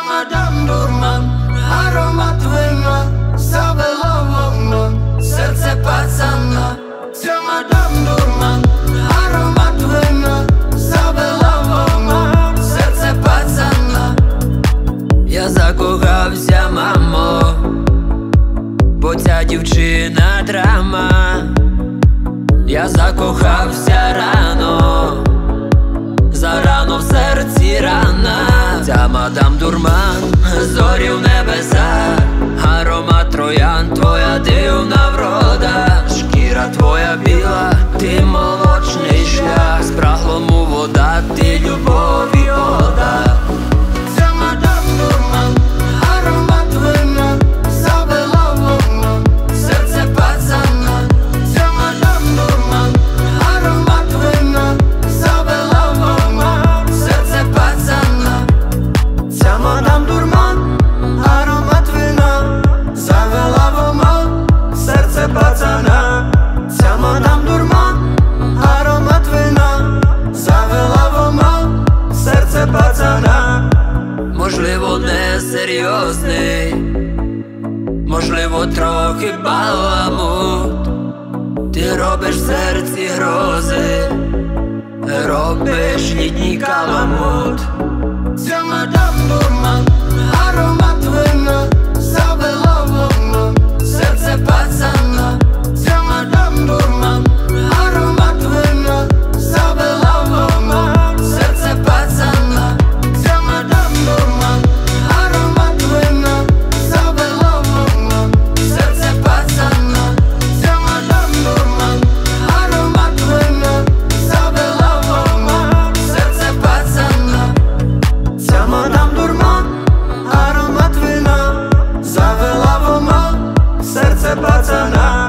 Мадам Дурман, аромат вина завела вогном серце пацана. Ця мадам Дурман, аромат вина завела вогном серце пацана. Я закохався, мамо, бо ця дівчина драма. Я закохався рано, зарано в серці рана. Ця мадам Дурман, зорі в небесах, аромат троян, твоя дивна врода, шкіра твоя біла, ти молочний шлях, спраглому вода, ти любові ода. Ця мадам Дурман, аромат вина завела вогном серце пацана. Ця мадам Дурман, аромат вина завела вогном серце пацана. Ця мадам Дурман, аромат вина завела вогном серце пацана. Ця мадам Дурман, аромат вина завела вогном серце пацана. Можливо, не серйозний, можливо, трохи баламут. Ти робиш в серці грози, робиш літній каламут. Ця мадам Дурман, аромат вина завела вогном серце пацана. Ця мадам Дурман, аромат вина завела вогном серце пацана. Ця мадам Дурман, аромат вина завела вогном серце пацана. Ця мадам Дурман, аромат вина завела вогном серце пацана. Ця мадам Дурман, аромат вина завела вогном серце пацана.